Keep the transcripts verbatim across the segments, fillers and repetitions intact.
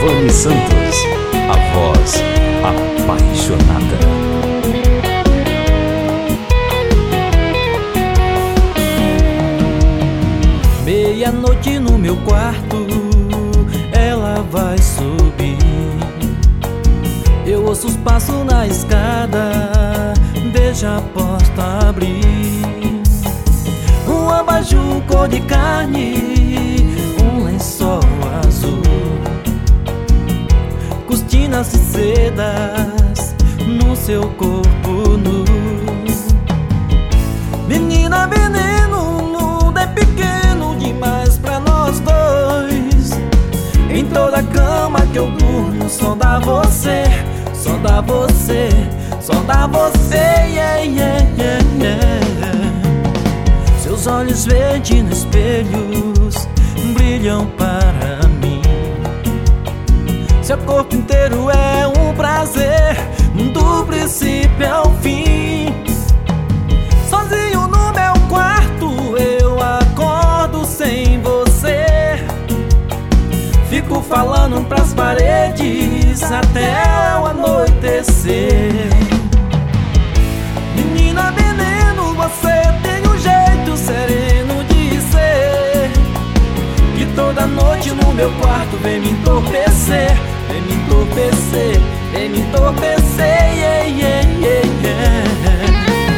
Giovanni Santos, a voz apaixonada. Meia-noite no meu quarto, ela vai subir. Eu ouço os passos na escada, veja a porta abrir. Um abajur cor de carne, um lençol azul, cortinas e sedas no seu corpo nu. Menina veneno, o mundo é pequeno demais pra nós dois. Em toda cama que eu durmo, só dá você, só dá você, só dá você, yeah, yeah, yeah, yeah. Seus olhos verdes no espelhos brilham para mim. Seu corpo inteiro é um prazer, do princípio ao fim. Sozinho no meu quarto eu acordo sem você. Fico falando pras paredes até o anoitecer. Menina veneno, você tem um jeito sereno de ser, que toda noite no meu quarto vem me entorpecer, vem me entorpecer, vem me entorpecer, yeah, yeah, yeah, yeah.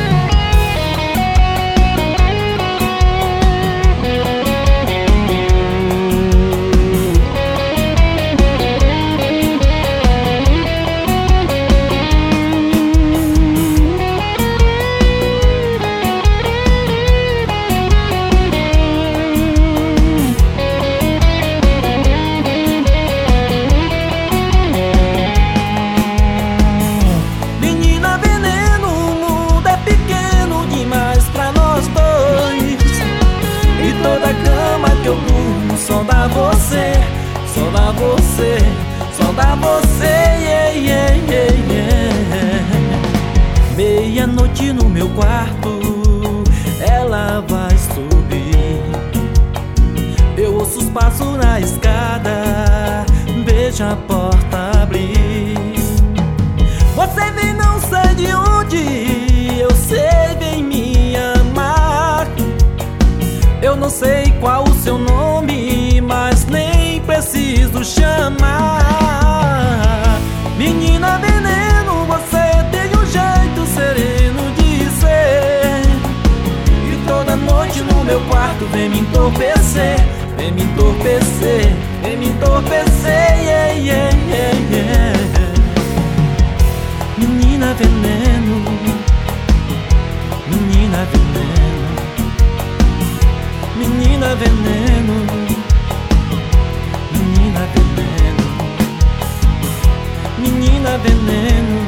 Só dá você, só dá você, só dá você, yeah, yeah, yeah, yeah. Meia-noite no meu quarto, ela vai subir. Eu ouço os passos na escada, veja a porta abrir. Você vem não sei de onde, eu sei, vem me amar. Eu não sei qual o seu nome, mas nem preciso chamar. Menina veneno, você tem um jeito sereno de ser, e toda noite no meu quarto vem me entorpecer, vem me entorpecer, vem me entorpecer, yeah, yeah, yeah, yeah. Menina veneno, menina veneno, menina veneno, menina veneno, menina veneno,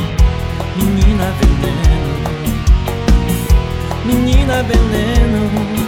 menina veneno, menina veneno.